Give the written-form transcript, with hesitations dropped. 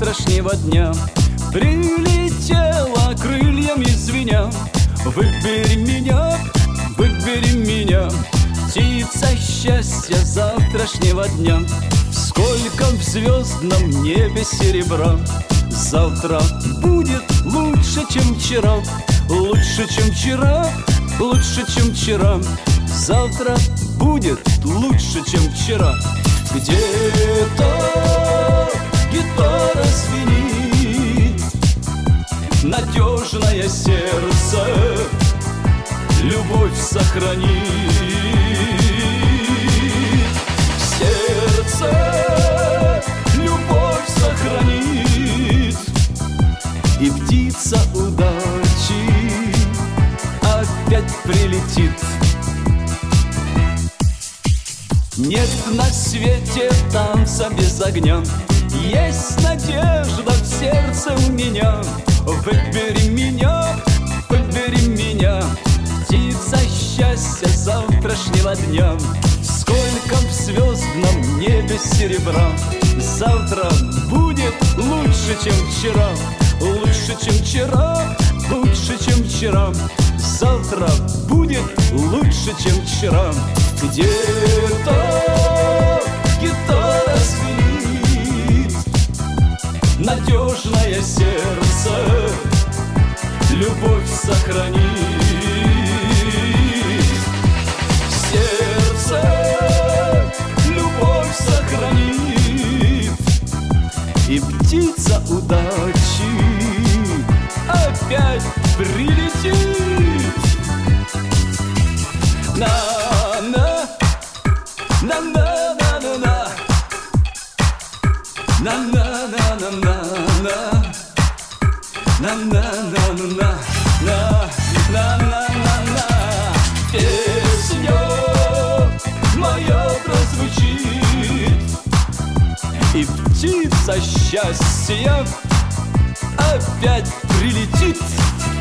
завтрашнего дня. Прилетела крыльями звеня. Выбери меня, птица счастья завтрашнего дня. Сколько в звездном небе серебра. Завтра будет лучше, чем вчера. Лучше, чем вчера, лучше, чем вчера. Завтра будет лучше, чем вчера. Где-то гитара звенит, надежное сердце любовь сохранит. Сердце любовь сохранит, и птица удачи опять прилетит. Нет на свете танца без огня, есть надежда в сердце у меня. Выбери меня, птица счастья завтрашнего дня. Сколько в звездном небе серебра. Завтра будет лучше, чем вчера. Лучше, чем вчера, лучше, чем вчера. Завтра будет лучше, чем вчера. Где-то гитара звенит, надежное сердце любовь сохранит. Сердце любовь сохранит, и птица удачи опять прилетит. На-на, на-на-на-на-на, на-на-на-на-на-на, на-на-на-на-на, на-на-на-на. Песня моя прозвучит, и птица счастья опять прилетит.